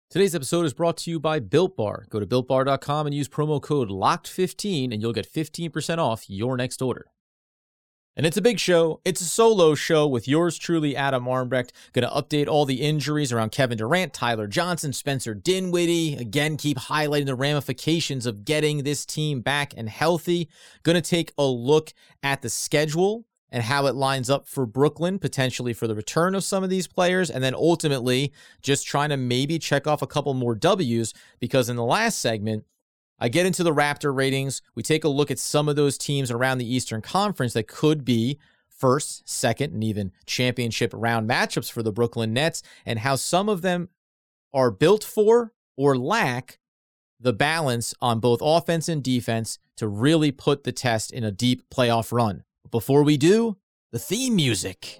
Today's episode is brought to you by Built Bar. Go to BuiltBar.com and use promo code LOCKED15 and you'll get 15% off your next order. And it's a big show. It's a solo show with yours truly, Adam Armbrecht. Going to update all the injuries around Kevin Durant, Tyler Johnson, Spencer Dinwiddie. Again, keep highlighting the ramifications of getting this team back and healthy. Going to take a look at the schedule and how it lines up for Brooklyn, potentially for the return of some of these players, and then ultimately just trying to maybe check off a couple more W's, because in the last segment, I get into the Raptor ratings. We take a look at some of those teams around the Eastern Conference that could be first, second, and even championship round matchups for the Brooklyn Nets, and how some of them are built for or lack the balance on both offense and defense to really put the test in a deep playoff run. Before we do, the theme music.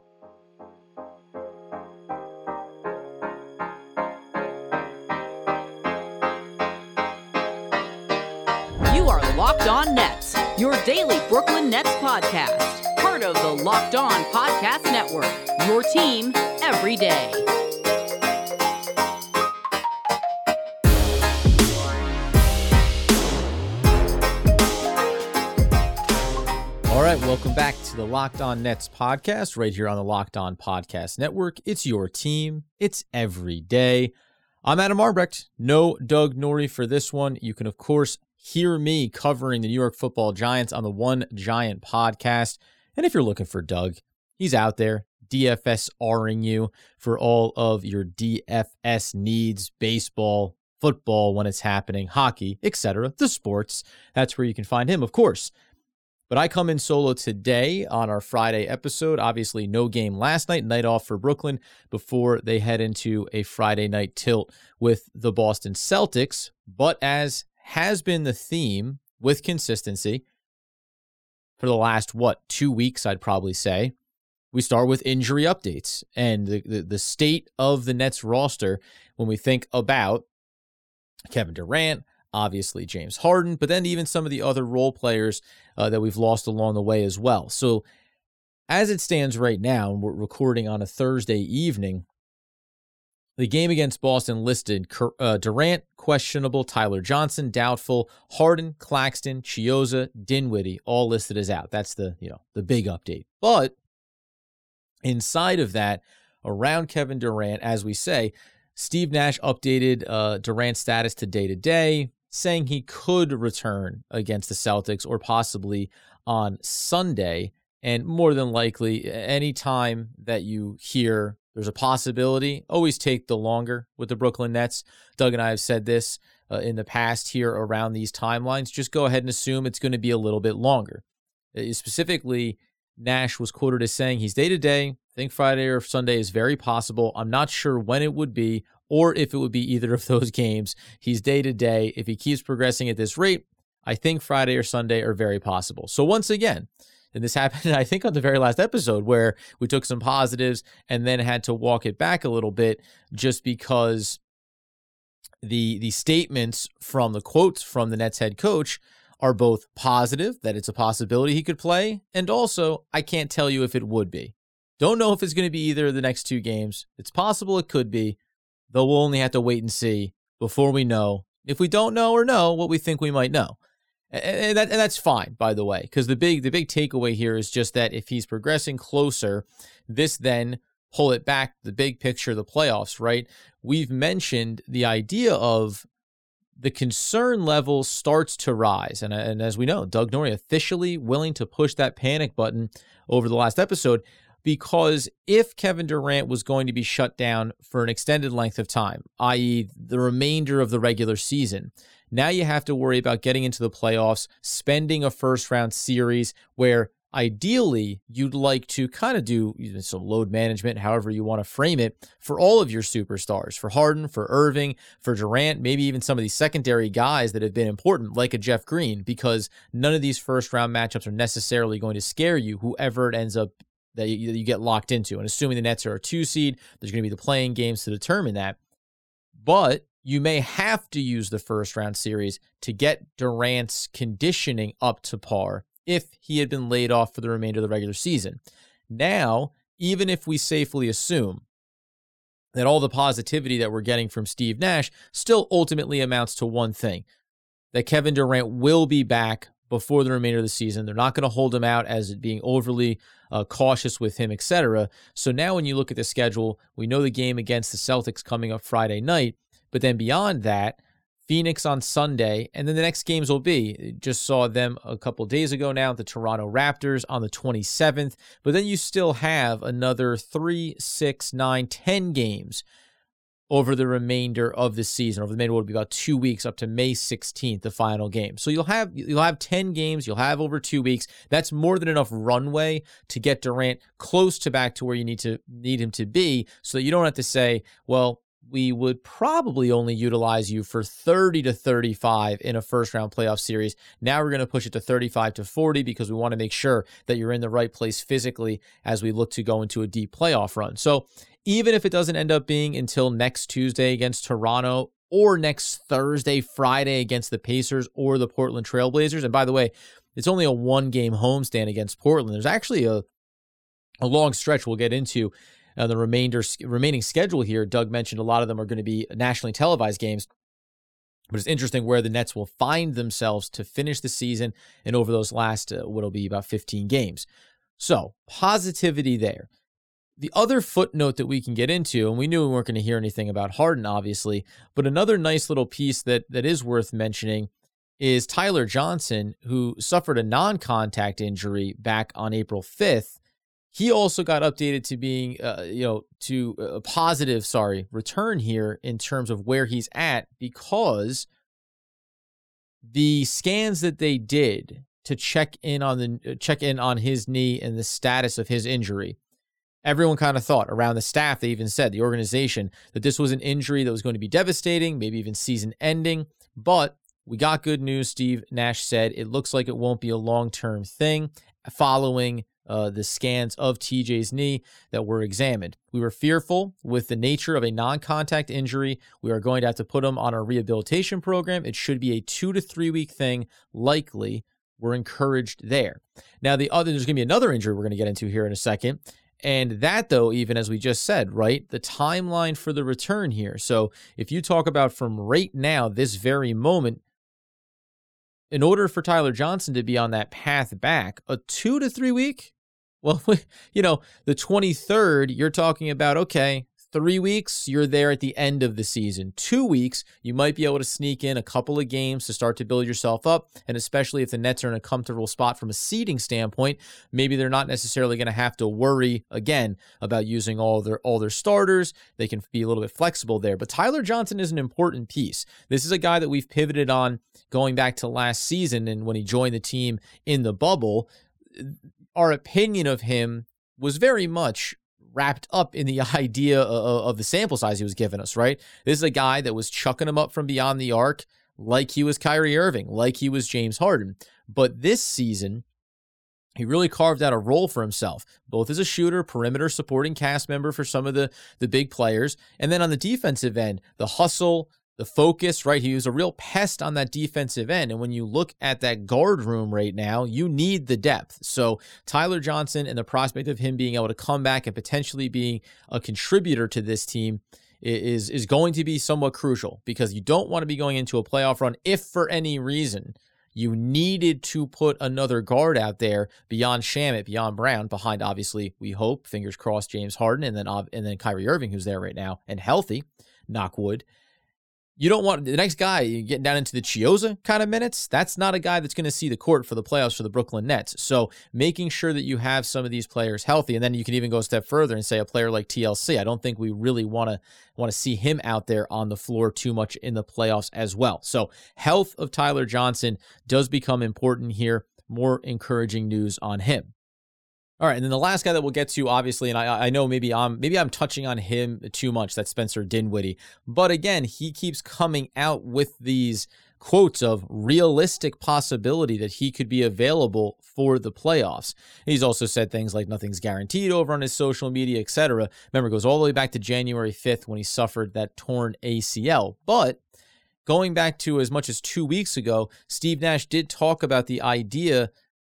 You are Locked On Nets, your daily Brooklyn Nets podcast. Part of the Locked On Podcast Network, your team every day. All right, welcome back to the Locked On Nets podcast right here on the Locked On Podcast Network. It's your team. It's every day. I'm Adam Armbrecht. No Doug Norrie for this one. You can, of course, hear me covering the New York Football Giants on the One Giant podcast. And if you're looking for Doug, he's out there DFS-ing you for all of your DFS needs, baseball, football when it's happening, hockey, etc., the sports. That's where you can find him, of course. But I come in solo today on our Friday episode. Obviously, no game last night, night off for Brooklyn before they head into a Friday night tilt with the Boston Celtics. But as has been the theme with consistency for the last, 2 weeks, I'd probably say, we start with injury updates and the state of the Nets roster when we think about Kevin Durant, obviously James Harden, but then even some of the other role players that we've lost along the way as well. So as it stands right now, and we're recording on a Thursday evening, the game against Boston listed Durant, questionable, Tyler Johnson, doubtful, Harden, Claxton, Chiozza, Dinwiddie, all listed as out. That's the big update. But inside of that, around Kevin Durant, as we say, Steve Nash updated Durant's status to day-to-day, saying he could return against the Celtics or possibly on Sunday. And more than likely, any time that you hear there's a possibility, always take the longer with the Brooklyn Nets. Doug and I have said this in the past here around these timelines. Just go ahead and assume it's going to be a little bit longer. Specifically, Nash was quoted as saying he's day-to-day. I think Friday or Sunday is very possible. I'm not sure when it would be or if it would be either of those games. He's day-to-day. If he keeps progressing at this rate, I think Friday or Sunday are very possible. So once again, and this happened, I think, on the very last episode where we took some positives and then had to walk it back a little bit just because the statements from the quotes from the Nets head coach are both positive, that it's a possibility he could play, and also, I can't tell you if it would be. Don't know if it's going to be either of the next two games. It's possible it could be, though we'll only have to wait and see before we know if we don't know or know what we think we might know. And that's fine, by the way, because the big takeaway here is just that if he's progressing closer, this then pull it back, the big picture, the playoffs, right? We've mentioned the idea of the concern level starts to rise. And as we know, Doug Norrie officially willing to push that panic button over the last episode, because if Kevin Durant was going to be shut down for an extended length of time, i.e. the remainder of the regular season, now you have to worry about getting into the playoffs, spending a first-round series where ideally you'd like to kind of do some load management, however you want to frame it, for all of your superstars, for Harden, for Irving, for Durant, maybe even some of these secondary guys that have been important, like a Jeff Green, because none of these first-round matchups are necessarily going to scare you, whoever it ends up that you get locked into. And assuming the Nets are a 2 seed, there's going to be the playing games to determine that. But you may have to use the first-round series to get Durant's conditioning up to par if he had been laid off for the remainder of the regular season. Now, even if we safely assume that all the positivity that we're getting from Steve Nash still ultimately amounts to one thing, that Kevin Durant will be back before the remainder of the season. They're not going to hold him out as being overly cautious with him, etc. So now when you look at the schedule, we know the game against the Celtics coming up Friday night, but then beyond that, Phoenix on Sunday, and then the next games will be, just saw them a couple days ago now, the Toronto Raptors on the 27th, but then you still have another 3, 6, 9, 10 games over the remainder of the season. Over the remainder will be about 2 weeks up to May 16th, the final game. So you'll have 10 games, you'll have over 2 weeks. That's more than enough runway to get Durant close to back to where you need him to be, so that you don't have to say, well, we would probably only utilize you for 30 to 35 in a first-round playoff series. Now we're going to push it to 35 to 40 because we want to make sure that you're in the right place physically as we look to go into a deep playoff run. So even if it doesn't end up being until next Tuesday against Toronto or next Thursday, Friday against the Pacers or the Portland Trailblazers, and by the way, it's only a one-game homestand against Portland. There's actually a long stretch we'll get into the remaining schedule here. Doug mentioned a lot of them are going to be nationally televised games, but it's interesting where the Nets will find themselves to finish the season and over those last, what'll be about 15 games. So positivity there. The other footnote that we can get into, and we knew we weren't going to hear anything about Harden, obviously, but another nice little piece that is worth mentioning is Tyler Johnson, who suffered a non-contact injury back on April 5th. He also got updated to being, to a positive, return here in terms of where he's at, because the scans that they did to check in on his knee and the status of his injury, everyone kind of thought around the staff, they even said, the organization, that this was an injury that was going to be devastating, maybe even season-ending. But we got good news. Steve Nash said it looks like it won't be a long-term thing following the scans of TJ's knee that were examined. We were fearful with the nature of a non-contact injury. We are going to have to put him on a rehabilitation program. It should be a 2 to 3 week thing, likely. We're encouraged there. Now, there's going to be another injury we're going to get into here in a second. And that, though, even as we just said, right, the timeline for the return here. So if you talk about from right now, this very moment, in order for Tyler Johnson to be on that path back, a 2 to 3 week, well, the 23rd, you're talking about, okay, 3 weeks, you're there at the end of the season. 2 weeks, you might be able to sneak in a couple of games to start to build yourself up, and especially if the Nets are in a comfortable spot from a seeding standpoint, maybe they're not necessarily going to have to worry, again, about using all their starters. They can be a little bit flexible there. But Tyler Johnson is an important piece. This is a guy that we've pivoted on going back to last season, and when he joined the team in the bubble, our opinion of him was very much wrapped up in the idea of the sample size he was giving us, right? This is a guy that was chucking him up from beyond the arc like he was Kyrie Irving, like he was James Harden. But this season, he really carved out a role for himself, both as a shooter, perimeter supporting cast member for some of the big players, and then on the defensive end, the hustle, the focus, right? He was a real pest on that defensive end. And when you look at that guard room right now, you need the depth. So Tyler Johnson and the prospect of him being able to come back and potentially being a contributor to this team is going to be somewhat crucial, because you don't want to be going into a playoff run if for any reason you needed to put another guard out there beyond Shamet, beyond Brown, behind, obviously, we hope, fingers crossed, James Harden, and then Kyrie Irving, who's there right now and healthy, knock wood. You don't want the next guy getting down into the Chiozza kind of minutes. That's not a guy that's going to see the court for the playoffs for the Brooklyn Nets. So making sure that you have some of these players healthy, and then you can even go a step further and say a player like TLC. I don't think we really want to see him out there on the floor too much in the playoffs as well. So health of Tyler Johnson does become important here. More encouraging news on him. All right, and then the last guy that we'll get to, obviously, and I know maybe I'm touching on him too much, that's Spencer Dinwiddie. But again, he keeps coming out with these quotes of realistic possibility that he could be available for the playoffs. He's also said things like nothing's guaranteed over on his social media, etc. Remember, it goes all the way back to January 5th when he suffered that torn ACL. But going back to as much as 2 weeks ago, Steve Nash did talk about the idea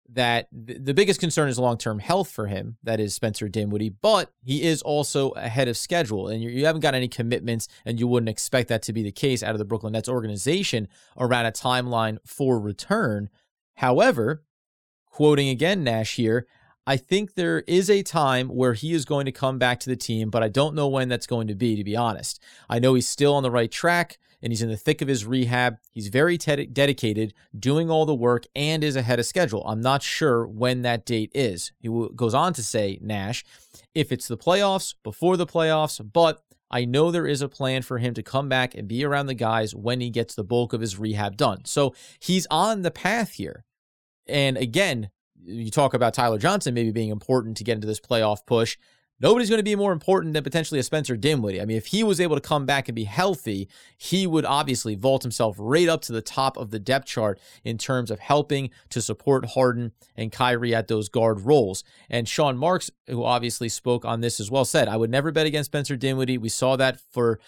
that the biggest concern is long-term health for him. That is Spencer Dinwiddie, but he is also ahead of schedule, and you haven't got any commitments, and you wouldn't expect that to be the case out of the Brooklyn Nets organization around a timeline for return. However, quoting again Nash here, I think there is a time where he is going to come back to the team, but I don't know when that's going to be honest. I know he's still on the right track, and he's in the thick of his rehab. He's very dedicated, doing all the work, and is ahead of schedule. I'm not sure when that date is. He goes on to say, Nash, if it's the playoffs, before the playoffs, but I know there is a plan for him to come back and be around the guys when he gets the bulk of his rehab done. So he's on the path here. And again, you talk about Tyler Johnson maybe being important to get into this playoff push. Nobody's going to be more important than potentially a Spencer Dinwiddie. I mean, if he was able to come back and be healthy, he would obviously vault himself right up to the top of the depth chart in terms of helping to support Harden and Kyrie at those guard roles. And Sean Marks, who obviously spoke on this as well, said, I would never bet against Spencer Dinwiddie. We saw that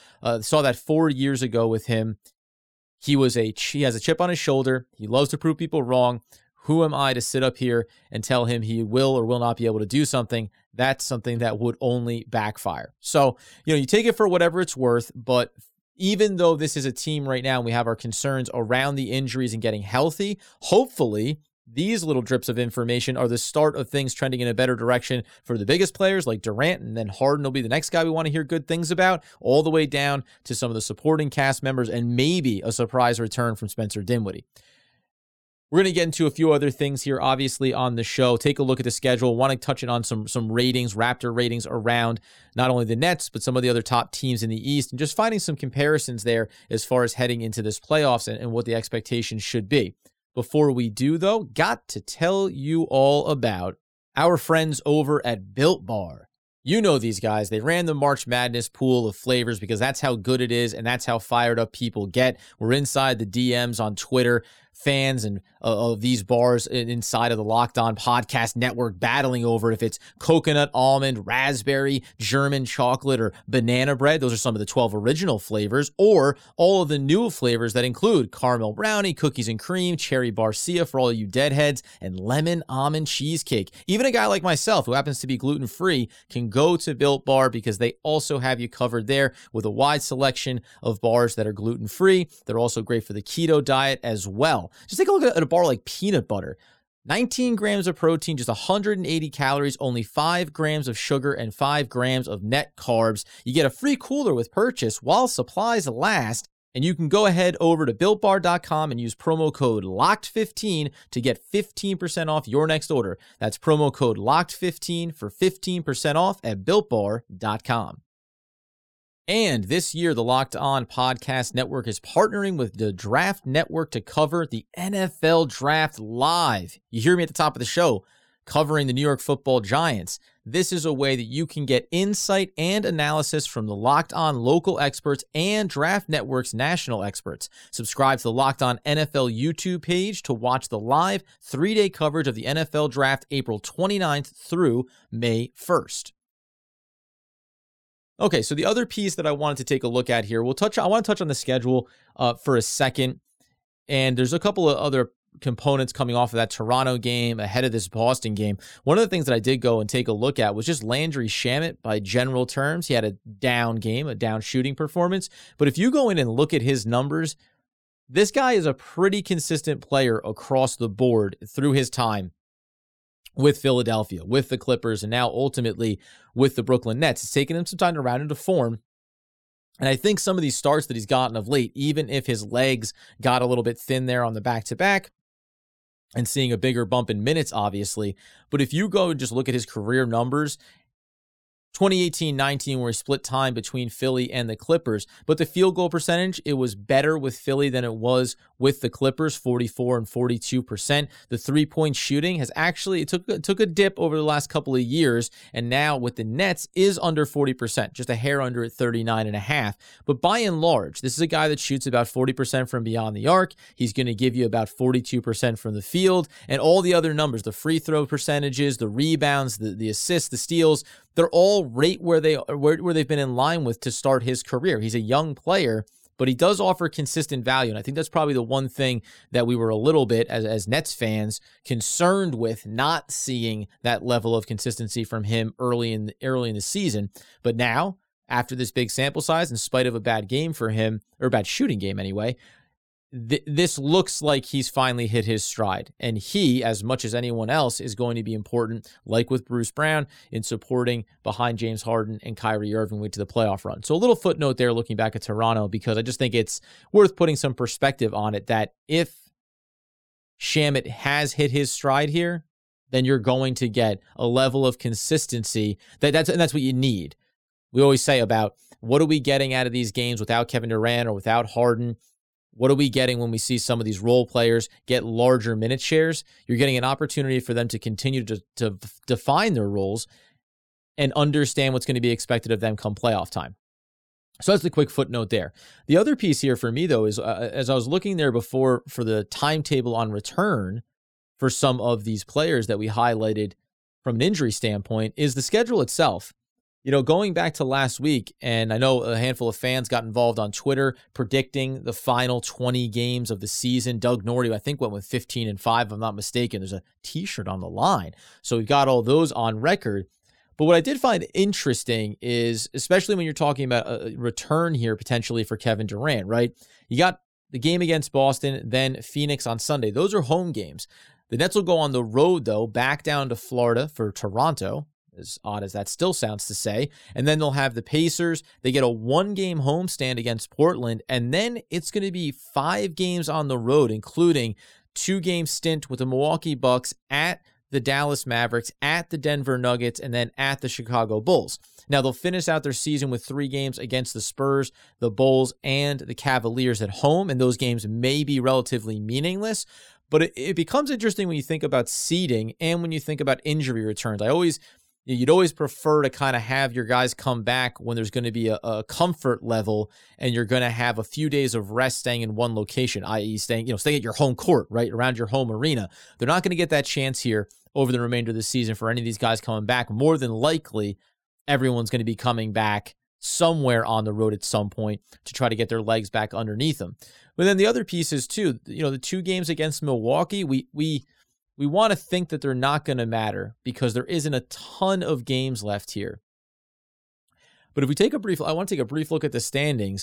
4 years ago with him. He has a chip on his shoulder. He loves to prove people wrong. Who am I to sit up here and tell him he will or will not be able to do something? That's something that would only backfire. So, you take it for whatever it's worth, but even though this is a team right now and we have our concerns around the injuries and getting healthy, hopefully these little drips of information are the start of things trending in a better direction for the biggest players like Durant, and then Harden will be the next guy we want to hear good things about, all the way down to some of the supporting cast members and maybe a surprise return from Spencer Dinwiddie. We're going to get into a few other things here, obviously, on the show. Take a look at the schedule. Want to touch it on some ratings, Raptor ratings around not only the Nets, but some of the other top teams in the East, and just finding some comparisons there as far as heading into this playoffs and what the expectations should be. Before we do, though, got to tell you all about our friends over at Built Bar. You know these guys. They ran the March Madness pool of flavors because that's how good it is and that's how fired up people get. We're inside the DMs on Twitter, fans and of these bars inside of the Locked On Podcast Network battling over if it's coconut, almond, raspberry, German chocolate, or banana bread. Those are some of the 12 original flavors, or all of the new flavors that include caramel brownie, cookies and cream, cherry barcia for all of you deadheads, and lemon almond cheesecake. Even a guy like myself who happens to be gluten-free can go to Built Bar because they also have you covered there with a wide selection of bars that are gluten-free. They're also great for the keto diet as well. Just take a look at a bar like peanut butter. 19 grams of protein, just 180 calories, only 5 grams of sugar, and 5 grams of net carbs. You get a free cooler with purchase while supplies last. And you can go ahead over to BuiltBar.com and use promo code LOCKED15 to get 15% off your next order. That's promo code LOCKED15 for 15% off at BuiltBar.com. And this year, the Locked On Podcast Network is partnering with the Draft Network to cover the NFL Draft live. You hear me at the top of the show, covering the New York Football Giants. This is a way that you can get insight and analysis from the Locked On local experts and Draft Network's national experts. Subscribe to the Locked On NFL YouTube page to watch the live 3-day coverage of the NFL Draft April 29th through May 1st. Okay, so the other piece that I wanted to take a look at here, I want to touch on the schedule for a second. And there's a couple of other components coming off of that Toronto game ahead of this Boston game. One of the things that I did go and take a look at was just Landry Shamet by general terms. He had a down game, a down shooting performance. But if you go in and look at his numbers, this guy is a pretty consistent player across the board through his time with Philadelphia, with the Clippers, and now ultimately with the Brooklyn Nets. It's taken him some time to round into form. And I think some of these starts that he's gotten of late, even if his legs got a little bit thin there on the back-to-back, and seeing a bigger bump in minutes, obviously. But if you go and just look at his career numbers, 2018-19, where he split time between Philly and the Clippers. But the field goal percentage, it was better with Philly than it was with the Clippers, 44 and 42%. The three-point shooting has actually, it took a dip over the last couple of years, and now with the Nets is under 40%, just a hair under at 39.5%. But by and large, this is a guy that shoots about 40% from beyond the arc. He's going to give you about 42% from the field, and all the other numbers, the free throw percentages, the rebounds, the assists, the steals, they're all right where they've been in line with to start his career. He's a young player, but he does offer consistent value. And I think that's probably the one thing that we were a little bit, as Nets fans, concerned with, not seeing that level of consistency from him early in the season. But now, after this big sample size, in spite of a bad game for him, or a bad shooting game anyway, this looks like he's finally hit his stride. And he, as much as anyone else, is going to be important, like with Bruce Brown, in supporting behind James Harden and Kyrie Irving to the playoff run. So a little footnote there looking back at Toronto, because I just think it's worth putting some perspective on it, that if Shamet has hit his stride here, then you're going to get a level of consistency that's what you need. We always say about, what are we getting out of these games without Kevin Durant or without Harden? What are we getting when we see some of these role players get larger minute shares? You're getting an opportunity for them to continue to define their roles and understand what's going to be expected of them come playoff time. So that's the quick footnote there. The other piece here for me, though, is as I was looking there before for the timetable on return for some of these players that we highlighted from an injury standpoint, is the schedule itself. Going back to last week, and I know a handful of fans got involved on Twitter predicting the final 20 games of the season. Doug Norrie, I think, went with 15-5, if I'm not mistaken. There's a t-shirt on the line. So we've got all those on record. But what I did find interesting is, especially when you're talking about a return here potentially for Kevin Durant, right? You got the game against Boston, then Phoenix on Sunday. Those are home games. The Nets will go on the road, though, back down to Florida for Toronto, as odd as that still sounds to say. And then they'll have the Pacers. They get a 1-game homestand against Portland. And then it's going to be 5 games on the road, including 2-game stint with the Milwaukee Bucks, at the Dallas Mavericks, at the Denver Nuggets, and then at the Chicago Bulls. Now, they'll finish out their season with 3 games against the Spurs, the Bulls, and the Cavaliers at home. And those games may be relatively meaningless. But it becomes interesting when you think about seeding and when you think about injury returns. You'd always prefer to kind of have your guys come back when there's going to be a comfort level and you're going to have a few days of rest staying in one location, i.e. staying at your home court, right, around your home arena. They're not going to get that chance here over the remainder of the season for any of these guys coming back. More than likely, everyone's going to be coming back somewhere on the road at some point to try to get their legs back underneath them. But then the other piece is, too, the 2 games against Milwaukee, we want to think that they're not going to matter because there isn't a ton of games left here. But if we I want to take a brief look at the standings.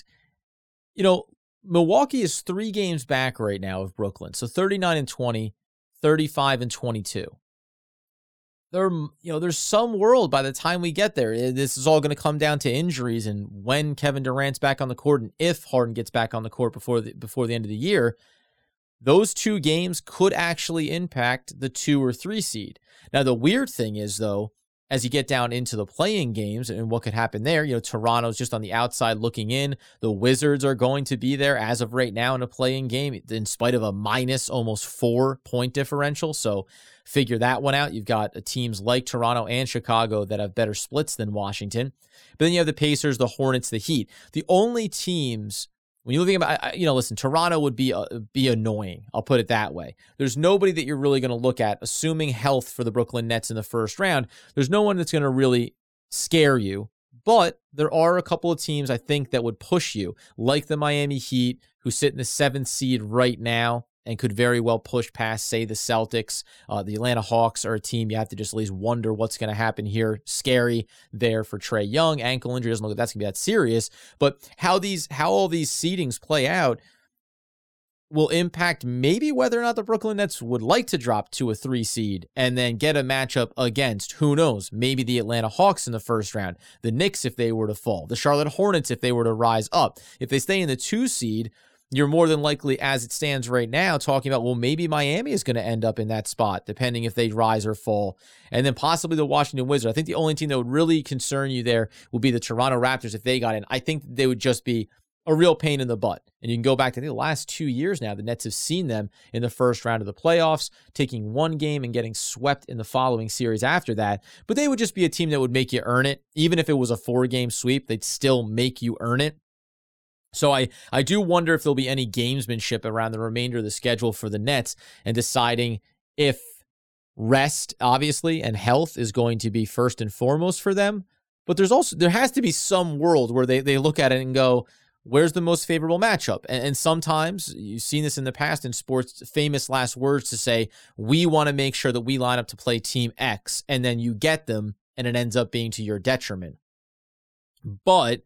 Milwaukee is 3 games back right now of Brooklyn. So 39-20, 35-22. There's some world by the time we get there. This is all going to come down to injuries and when Kevin Durant's back on the court and if Harden gets back on the court before the end of the year. Those 2 games could actually impact the 2 or 3 seed. Now, the weird thing is, though, as you get down into the play-in games and what could happen there, Toronto's just on the outside looking in. The Wizards are going to be there as of right now in a play-in game, in spite of a minus almost 4-point differential. So figure that one out. You've got teams like Toronto and Chicago that have better splits than Washington. But then you have the Pacers, the Hornets, the Heat. The only teams, when you think about, listen, Toronto would be annoying. I'll put it that way. There's nobody that you're really going to look at, assuming health for the Brooklyn Nets in the first round. There's no one that's going to really scare you. But there are a couple of teams, I think, that would push you, like the Miami Heat, who sit in the 7th seed right now and could very well push past, say, the Celtics. The Atlanta Hawks are a team you have to just at least wonder what's going to happen here. Scary there for Trae Young. Ankle injury, doesn't look like that's going to be that serious. But how all these seedings play out will impact maybe whether or not the Brooklyn Nets would like to drop to a 3 seed and then get a matchup against, who knows, maybe the Atlanta Hawks in the first round, the Knicks if they were to fall, the Charlotte Hornets if they were to rise up. If they stay in the 2 seed, you're more than likely, as it stands right now, talking about, well, maybe Miami is going to end up in that spot, depending if they rise or fall. And then possibly the Washington Wizards. I think the only team that would really concern you there would be the Toronto Raptors if they got in. I think they would just be a real pain in the butt. And you can go back to the last 2 years now. The Nets have seen them in the first round of the playoffs, taking 1 game and getting swept in the following series after that. But they would just be a team that would make you earn it. Even if it was a 4-game sweep, they'd still make you earn it. So I do wonder if there'll be any gamesmanship around the remainder of the schedule for the Nets and deciding if rest, obviously, and health is going to be first and foremost for them. But there has to be some world where they look at it and go, where's the most favorable matchup? And sometimes, you've seen this in the past in sports, famous last words to say, we want to make sure that we line up to play team X, and then you get them, and it ends up being to your detriment. But,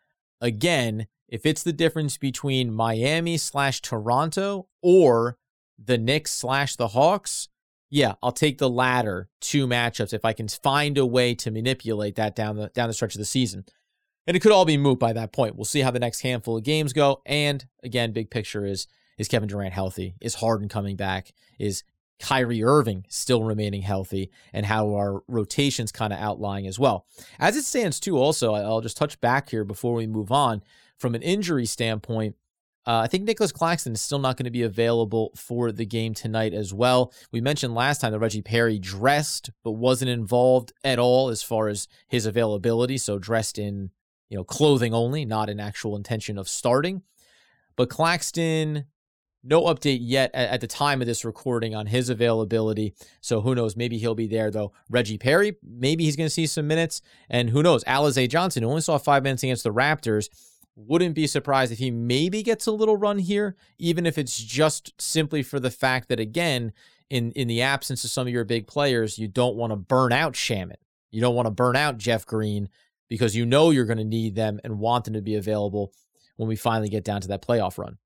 again, if it's the difference between Miami/Toronto or the Knicks/the Hawks, yeah, I'll take the latter two matchups if I can find a way to manipulate that down the stretch of the season. And it could all be moot by that point. We'll see how the next handful of games go. And again, big picture is Kevin Durant healthy? Is Harden coming back? Is Kyrie Irving still remaining healthy? And how are rotations kind of outlying as well? As it stands too, also, I'll just touch back here before we move on. From an injury standpoint, I think Nicholas Claxton is still not going to be available for the game tonight as well. We mentioned last time that Reggie Perry dressed but wasn't involved at all as far as his availability. So dressed in clothing only, not an actual intention of starting. But Claxton, no update yet at the time of this recording on his availability. So who knows? Maybe he'll be there, though. Reggie Perry, maybe he's going to see some minutes. And who knows? Alize Johnson, who only saw 5 minutes against the Raptors, wouldn't be surprised if he maybe gets a little run here, even if it's just simply for the fact that, again, in the absence of some of your big players, you don't want to burn out Shamet. You don't want to burn out Jeff Green, because you're going to need them and want them to be available when we finally get down to that playoff run.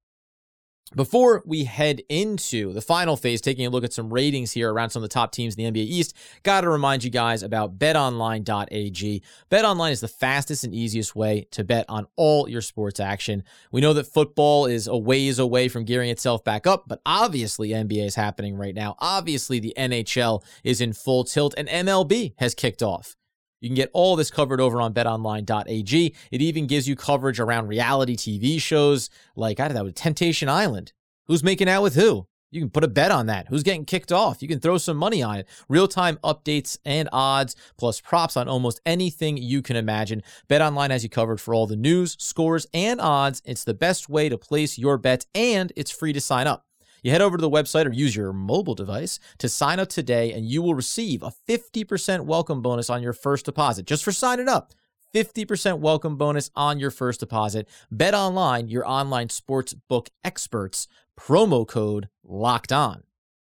Before we head into the final phase, taking a look at some ratings here around some of the top teams in the NBA East, got to remind you guys about betonline.ag. BetOnline is the fastest and easiest way to bet on all your sports action. We know that football is a ways away from gearing itself back up, but obviously NBA is happening right now. Obviously the NHL is in full tilt, and MLB has kicked off. You can get all this covered over on betonline.ag. It even gives you coverage around reality TV shows like, I don't know, Temptation Island. Who's making out with who? You can put a bet on that. Who's getting kicked off? You can throw some money on it. Real-time updates and odds, plus props on almost anything you can imagine. BetOnline has you covered for all the news, scores, and odds. It's the best way to place your bets, and it's free to sign up. You head over to the website or use your mobile device to sign up today, and you will receive a 50% welcome bonus on your first deposit. Just for signing up, 50% welcome bonus on your first deposit. BetOnline, your online sports book experts. Promo code LOCKEDON.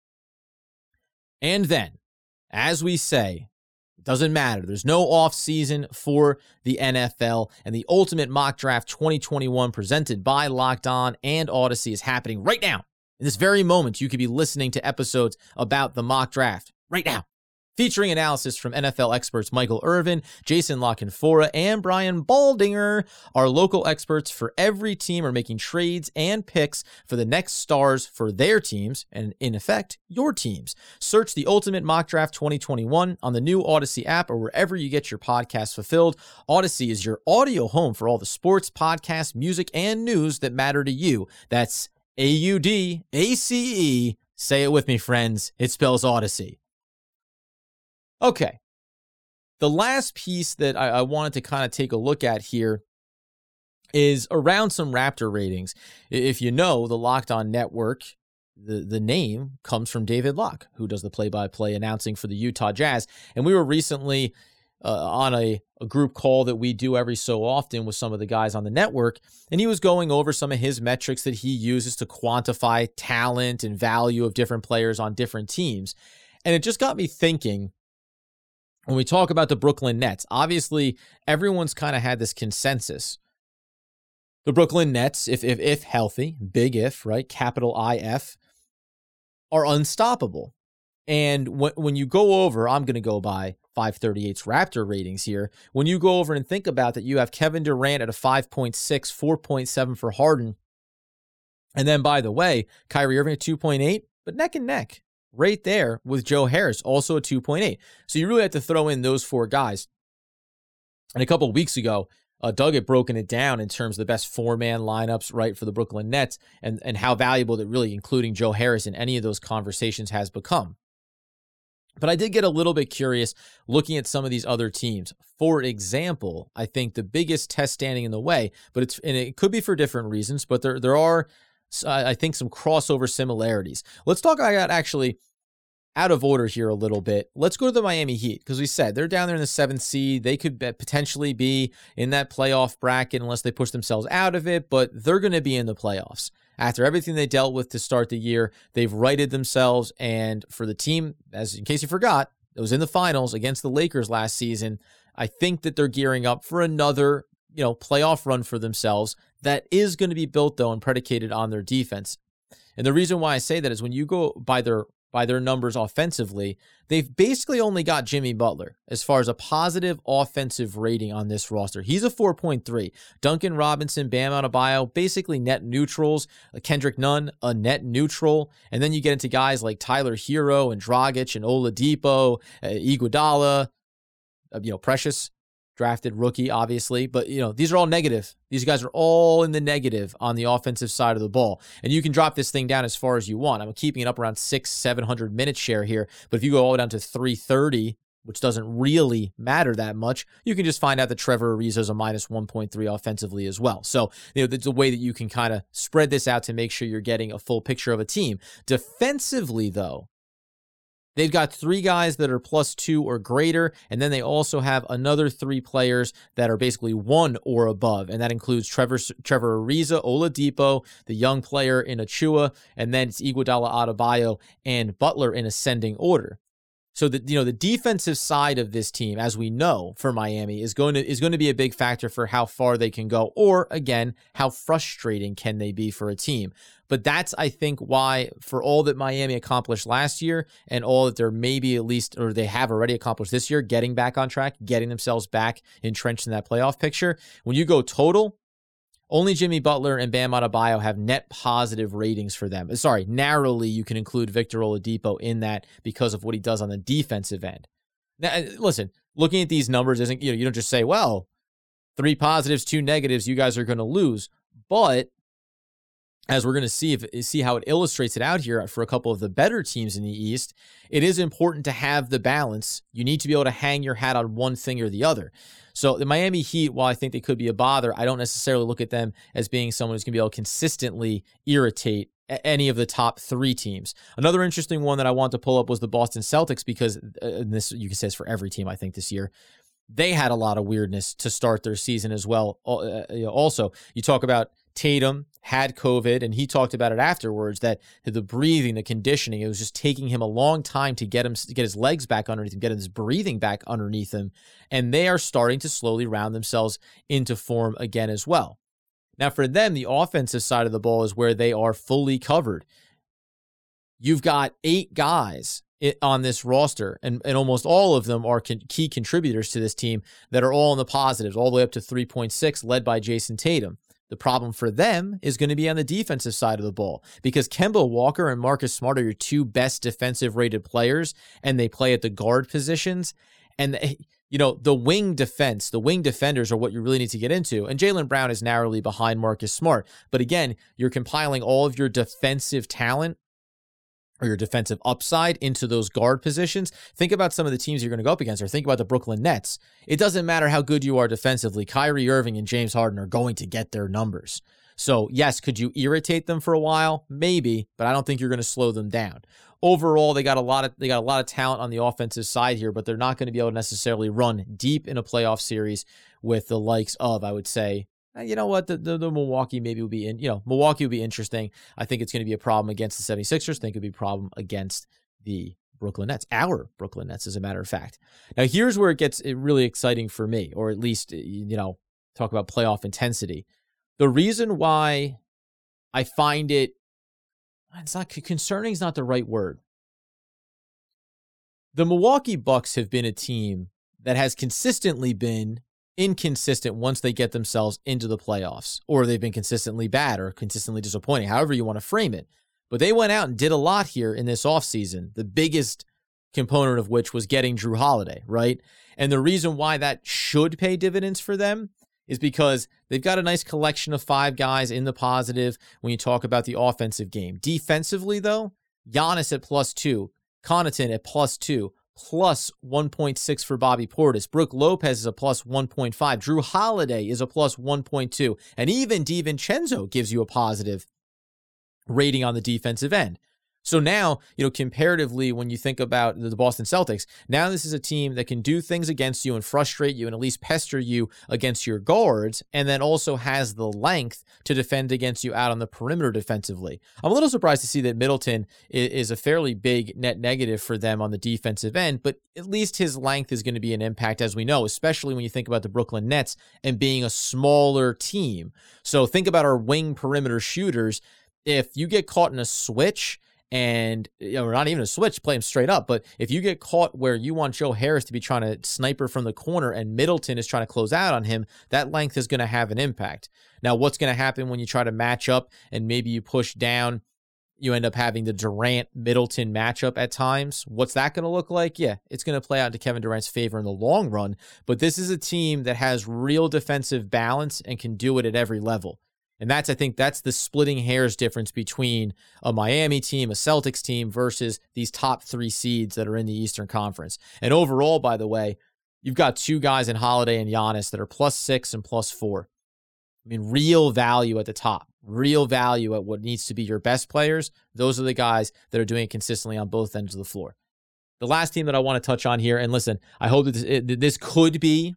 And then, as we say, it doesn't matter. There's no off season for the NFL, and the Ultimate Mock Draft 2021 presented by Locked On and Odyssey is happening right now. In this very moment, you could be listening to episodes about the mock draft right now, featuring analysis from NFL experts Michael Irvin, Jason La Canfora, and Brian Baldinger. Our local experts for every team are making trades and picks for the next stars for their teams, and in effect, your teams. Search the Ultimate Mock Draft 2021 on the new Odyssey app or wherever you get your podcasts fulfilled. Odyssey is your audio home for all the sports, podcasts, music, and news that matter to you. That's AUDACE. Say it with me, friends. It spells Odyssey. Okay. The last piece that I wanted to kind of take a look at here is around some Raptor ratings. If you know, the Locked On Network, the name comes from David Locke, who does the play-by-play announcing for the Utah Jazz. And we were recently on a group call that we do every so often with some of the guys on the network, and he was going over some of his metrics that he uses to quantify talent and value of different players on different teams. And it just got me thinking, when we talk about the Brooklyn Nets, obviously everyone's kind of had this consensus. The Brooklyn Nets, if healthy, big if, right, capital IF, are unstoppable. And when you go over, I'm going to go by 538's Raptor ratings here. When you go over and think about that, you have Kevin Durant at a 5.6, 4.7 for Harden. And then, by the way, Kyrie Irving at 2.8, but neck and neck right there with Joe Harris, also at 2.8. So you really have to throw in those four guys. And a couple of weeks ago, Doug had broken it down in terms of the best four-man lineups, right, for the Brooklyn Nets, and how valuable that really including Joe Harris in any of those conversations has become. But I did get a little bit curious looking at some of these other teams. For example, I think the biggest test standing in the way, but it could be for different reasons, but there are, I think, some crossover similarities. Let's talk about actually out of order here a little bit. Let's go to the Miami Heat, because we said they're down there in the 7th seed. They could potentially be in that playoff bracket unless they push themselves out of it, but they're going to be in the playoffs. After everything they dealt with to start the year, they've righted themselves, and for the team, as in case you forgot, it was in the finals against the Lakers last season. I think that they're gearing up for another, playoff run for themselves that is going to be built, though, and predicated on their defense. And the reason why I say that is when you go by their numbers offensively, they've basically only got Jimmy Butler as far as a positive offensive rating on this roster. He's a 4.3. Duncan Robinson, Bam Adebayo, basically net neutrals. Kendrick Nunn, a net neutral. And then you get into guys like Tyler Hero and Dragic and Oladipo, Iguodala, Precious, drafted rookie, obviously. But, these are all negative. These guys are all in the negative on the offensive side of the ball. And you can drop this thing down as far as you want. I'm keeping it up around 600-700 minute share here. But if you go all the way down to 330, which doesn't really matter that much, you can just find out that Trevor Ariza is a minus 1.3 offensively as well. So, there's a way that you can kind of spread this out to make sure you're getting a full picture of a team. Defensively, though, they've got 3 guys that are +2 or greater, and then they also have another 3 players that are basically 1 or above, and that includes Trevor Ariza, Oladipo, the young player in Achua, and then it's Iguodala, Adebayo, and Butler in ascending order. So the defensive side of this team, as we know for Miami, is going to be a big factor for how far they can go, or again, how frustrating can they be for a team. But that's, I think, why for all that Miami accomplished last year and all that they're maybe at least, or they have already accomplished this year, getting back on track, getting themselves back entrenched in that playoff picture. When you go total, only Jimmy Butler and Bam Adebayo have net positive ratings for them. Sorry, narrowly you can include Victor Oladipo in that because of what he does on the defensive end. Now, listen, looking at these numbers isn't, you don't just say, well, 3 positives, 2 negatives, you guys are going to lose. But as we're going to see how it illustrates it out here for a couple of the better teams in the East, it is important to have the balance. You need to be able to hang your hat on one thing or the other. So the Miami Heat, while I think they could be a bother, I don't necessarily look at them as being someone who's going to be able to consistently irritate any of the top 3 teams. Another interesting one that I want to pull up was the Boston Celtics, because this, you can say, is for every team, I think, this year. They had a lot of weirdness to start their season as well. Also, you talk about Tatum had COVID, and he talked about it afterwards, that the breathing, the conditioning, it was just taking him a long time to get his legs back underneath him, get his breathing back underneath him, and they are starting to slowly round themselves into form again as well. Now for them, the offensive side of the ball is where they are fully covered. You've got 8 guys on this roster, and almost all of them are key contributors to this team that are all in the positives, all the way up to 3.6, led by Jason Tatum. The problem for them is going to be on the defensive side of the ball, because Kemba Walker and Marcus Smart are your 2 best defensive rated players, and they play at the guard positions. And the wing defense, the wing defenders are what you really need to get into. And Jaylen Brown is narrowly behind Marcus Smart. But again, you're compiling all of your defensive talent or your defensive upside into those guard positions. Think about some of the teams you're going to go up against, or think about the Brooklyn Nets. It doesn't matter how good you are defensively. Kyrie Irving and James Harden are going to get their numbers. So yes, could you irritate them for a while? Maybe, but I don't think you're going to slow them down. Overall, they got a lot of talent on the offensive side here, but they're not going to be able to necessarily run deep in a playoff series with the likes of, I would say, you know what, the Milwaukee maybe will be Milwaukee will be interesting. I think it's going to be a problem against the 76ers. I think it would be a problem against the Brooklyn Nets, our Brooklyn Nets, as a matter of fact. Now, here's where it gets really exciting for me, or at least, talk about playoff intensity. The reason why I find it's not concerning is not the right word. The Milwaukee Bucks have been a team that has consistently been inconsistent once they get themselves into the playoffs, or they've been consistently bad or consistently disappointing, however you want to frame it. But they went out and did a lot here in this offseason, the biggest component of which was getting Jrue Holiday, right? And the reason why that should pay dividends for them is because they've got a nice collection of 5 guys in the positive when you talk about the offensive game. Defensively, though, Giannis at +2, Connaughton at +2, plus 1.6 for Bobby Portis. Brook Lopez is a plus 1.5. Jrue Holiday is a plus 1.2. And even DiVincenzo gives you a positive rating on the defensive end. So now, comparatively, when you think about the Boston Celtics, now this is a team that can do things against you and frustrate you and at least pester you against your guards, and then also has the length to defend against you out on the perimeter defensively. I'm a little surprised to see that Middleton is a fairly big net negative for them on the defensive end, but at least his length is going to be an impact, as we know, especially when you think about the Brooklyn Nets and being a smaller team. So think about our wing perimeter shooters. If you get caught in a switch, and not even a switch, play him straight up. But if you get caught where you want Joe Harris to be trying to sniper from the corner and Middleton is trying to close out on him, that length is going to have an impact. Now, what's going to happen when you try to match up and maybe you push down, you end up having the Durant-Middleton matchup at times? What's that going to look like? Yeah, it's going to play out to Kevin Durant's favor in the long run. But this is a team that has real defensive balance and can do it at every level. And I think that's the splitting hairs difference between a Miami team, a Celtics team, versus these top 3 seeds that are in the Eastern Conference. And overall, by the way, you've got 2 guys in Holiday and Giannis that are +6 and +4. I mean, real value at the top, real value at what needs to be your best players. Those are the guys that are doing it consistently on both ends of the floor. The last team that I want to touch on here, and listen, I hope that this could be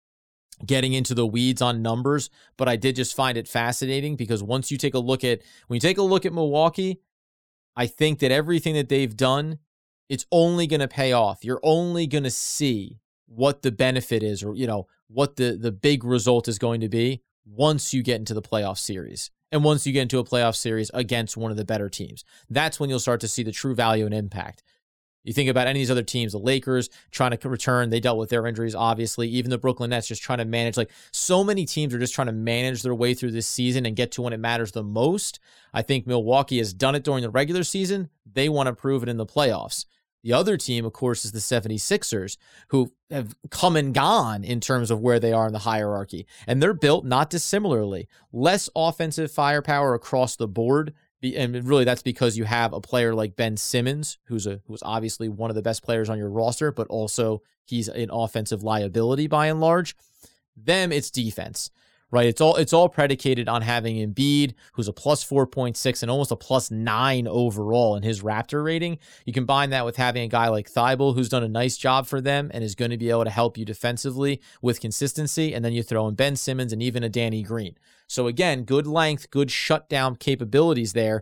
getting into the weeds on numbers, but I did just find it fascinating because when you take a look at Milwaukee, I think that everything that they've done, it's only going to pay off. You're only going to see what the benefit is, or what the big result is going to be once you get into the playoff series. And once you get into a playoff series against one of the better teams, that's when you'll start to see the true value and impact. You think about any of these other teams, the Lakers trying to return, they dealt with their injuries, obviously. Even the Brooklyn Nets just trying to manage. So many teams are just trying to manage their way through this season and get to when it matters the most. I think Milwaukee has done it during the regular season. They want to prove it in the playoffs. The other team, of course, is the 76ers, who have come and gone in terms of where they are in the hierarchy. And they're built not dissimilarly. Less offensive firepower across the board. And really, that's because you have a player like Ben Simmons, who's obviously one of the best players on your roster, but also he's an offensive liability by and large. Them, it's defense, right? It's all predicated on having Embiid, who's a +4.6 and almost a +9 overall in his Raptor rating. You combine that with having a guy like Thibault, who's done a nice job for them and is going to be able to help you defensively with consistency, and then you throw in Ben Simmons and even a Danny Green. So again, good length, good shutdown capabilities there.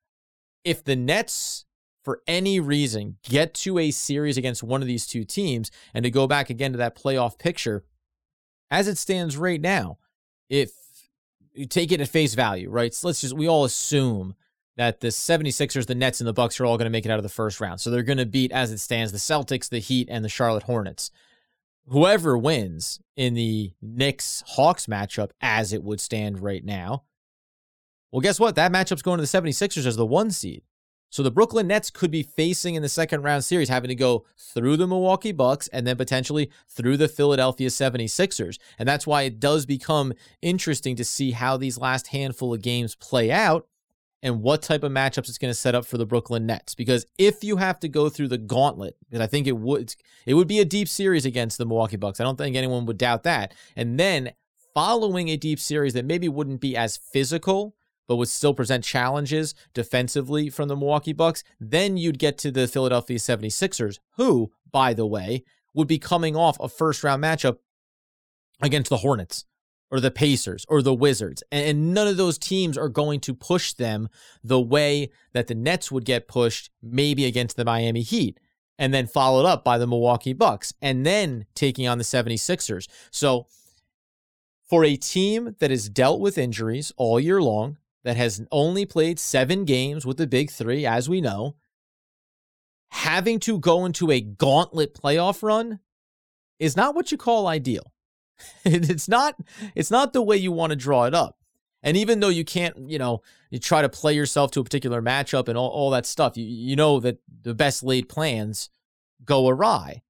If the Nets, for any reason, get to a series against one of these two teams, and to go back again to that playoff picture, as it stands right now, if you take it at face value, right? So we all assume that the 76ers, the Nets, and the Bucks are all going to make it out of the first round. So they're going to beat, as it stands, the Celtics, the Heat, and the Charlotte Hornets. Whoever wins in the Knicks-Hawks matchup, as it would stand right now, well, guess what? That matchup's going to the 76ers as the 1 seed. So the Brooklyn Nets could be facing in the second round series, having to go through the Milwaukee Bucks and then potentially through the Philadelphia 76ers. And that's why it does become interesting to see how these last handful of games play out and what type of matchups it's going to set up for the Brooklyn Nets. Because if you have to go through the gauntlet, and I think it would be a deep series against the Milwaukee Bucks. I don't think anyone would doubt that. And then following a deep series that maybe wouldn't be as physical, but would still present challenges defensively from the Milwaukee Bucks, then you'd get to the Philadelphia 76ers, who, by the way, would be coming off a first-round matchup against the Hornets or the Pacers or the Wizards. And none of those teams are going to push them the way that the Nets would get pushed maybe against the Miami Heat, and then followed up by the Milwaukee Bucks, and then taking on the 76ers. So for a team that has dealt with injuries all year long, that has only played 7 games with the big three, as we know, having to go into a gauntlet playoff run is not what you call ideal. It's not the way you want to draw it up. And even though you can't, you try to play yourself to a particular matchup and all that stuff, you know that the best laid plans go awry.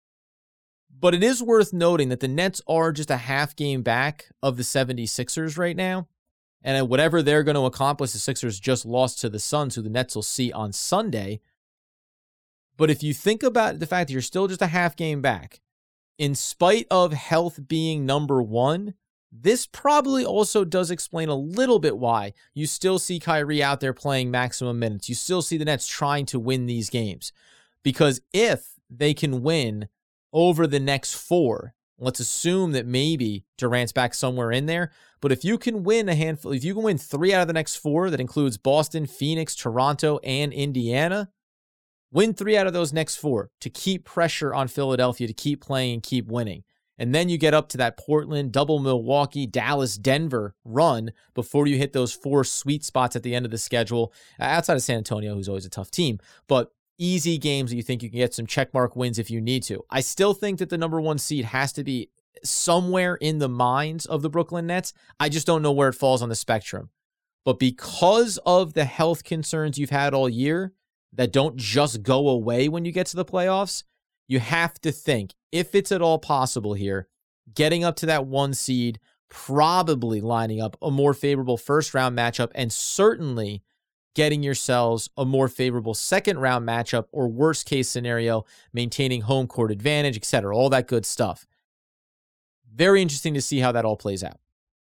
But it is worth noting that the Nets are just a half game back of the 76ers right now. And whatever they're going to accomplish, the Sixers just lost to the Suns, who the Nets will see on Sunday. But if you think about the fact that you're still just a half game back, in spite of health being number one, This probably also does explain a little bit why you still see Kyrie out there playing maximum minutes. You still see the Nets trying to win these games. Because if they can win over the next 4, let's assume that maybe Durant's back somewhere in there, but if you can win a handful, if you can win 3 out of the next 4, that includes Boston, Phoenix, Toronto, and Indiana, win 3 out of those next 4 to keep pressure on Philadelphia to keep playing and keep winning. And then you get up to that Portland, double Milwaukee, Dallas, Denver run before you hit those 4 sweet spots at the end of the schedule, outside of San Antonio, who's always a tough team, but easy games that you think you can get some checkmark wins if you need to. I still think that the number 1 seed has to be somewhere in the minds of the Brooklyn Nets. I just don't know where it falls on the spectrum. But because of the health concerns you've had all year that don't just go away when you get to the playoffs, you have to think, if it's at all possible here, getting up to that 1 seed, probably lining up a more favorable first-round matchup, and certainly getting yourselves a more favorable second-round matchup, or worst-case scenario, maintaining home court advantage, etc., all that good stuff. Very interesting to see how that all plays out.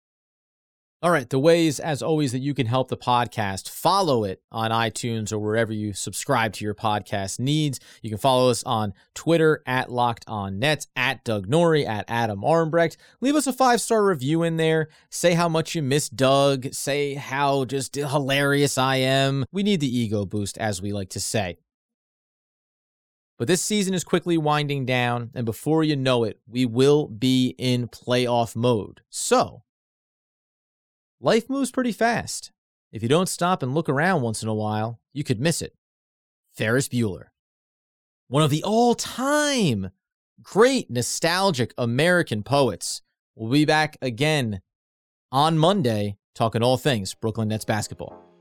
All right, the ways, as always, that you can help the podcast: follow it on iTunes or wherever you subscribe to your podcast needs. You can follow us on Twitter at Locked On Nets, at Doug Norrie, at Adam Armbrecht. Leave us a 5-star review in there. Say how much you miss Doug. Say how just hilarious I am. We need the ego boost, as we like to say. But this season is quickly winding down, and before you know it, we will be in playoff mode. So, life moves pretty fast. If you don't stop and look around once in a while, you could miss it. Ferris Bueller. One of the all-time great nostalgic American poets will be back again on Monday talking all things Brooklyn Nets basketball.